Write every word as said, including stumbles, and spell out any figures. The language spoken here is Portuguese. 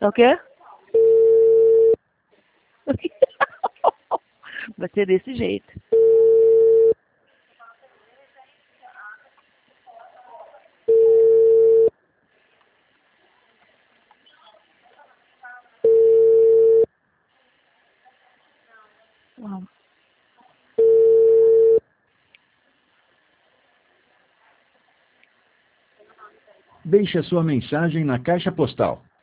É o quê? Vai ser desse jeito. Uau. Deixe a sua mensagem na caixa postal